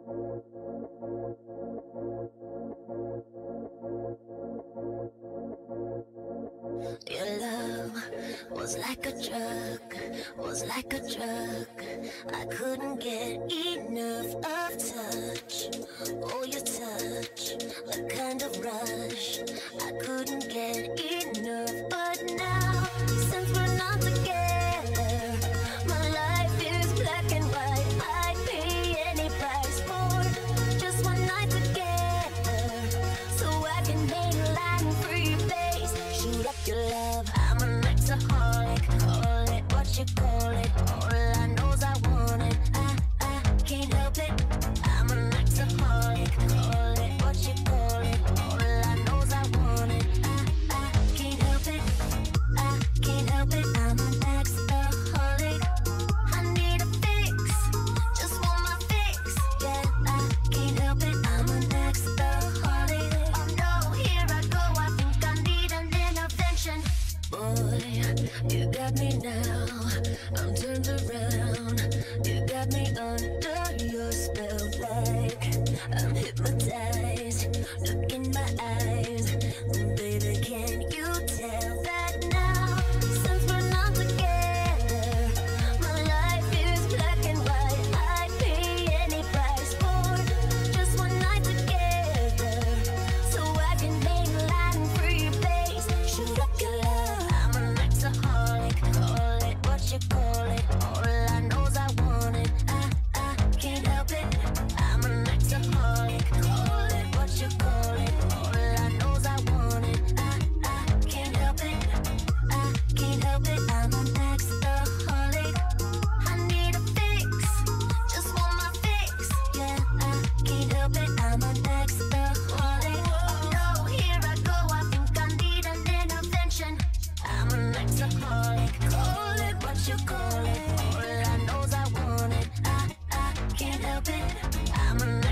Your love was like a drug, was like a drug. I couldn't get enough of touch. Oh, your touch, a kind of rush. I couldn't get enough, but now, since we're not together, my life is black and white. I'd pay any price for just one night together, so I can mainline for your face. Shoot up your love, I'm an alcoholic. Call it what you call it. All I know's I want it. I can't help it. I'm an alcoholic. Call it what you call it. All I know's I want it. I can't help it. I can't help it. I'm an alcoholic. I need a fix. Just want my fix. Yeah, I can't help it. I'm an alcoholic. Oh no, here I go. I think I need an intervention. Boy, you got me now. I'm turned around. You got me under your spell, like I'm hypnotized. Look in my eyes, baby, can you tell that now? Since we're not together, my life is black and white. I'd pay any price for just one night together, so I can mainline for your face. Shoot up your love, I'm an alcoholic. Call it what you call it. All I know's I want it. I can't help it. I'm an alcoholic. Call it what you call it. All I know's I want it. I can't help it. I can't help it. I'm an alcoholic. I need a fix. Just want my fix. Yeah, I can't help it. I'm an alcoholic. Oh no, here I go. I think I need an intervention. I'm an alcoholic. Call it what you call it. All I know's I want it. I can't help it. I'm an